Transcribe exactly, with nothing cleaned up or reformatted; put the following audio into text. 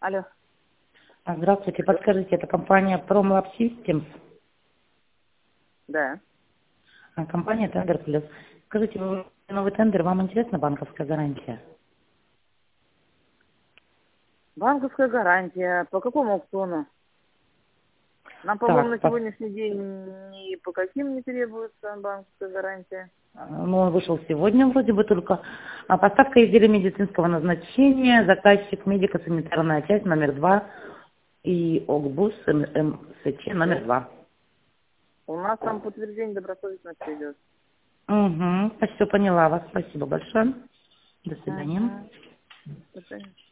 Алло. А, Здравствуйте, подскажите, это компания Promlab Systems, Да. а, компания Tender Plus. Скажите, вы новый тендер, вам интересна банковская гарантия? Банковская гарантия. По какому аукциону? Нам, по-моему, Так, на пос- сегодняшний день ни по каким не требуется банковская гарантия. а, ну, он вышел сегодня вроде бы только. А, поставка изделия медицинского назначения, заказчик медико-санитарная часть номер два и ОГБУС МСЧ номер два. У нас там подтверждение добросовестности идет. Угу, все поняла вас, спасибо большое. До свидания. Угу. До свидания.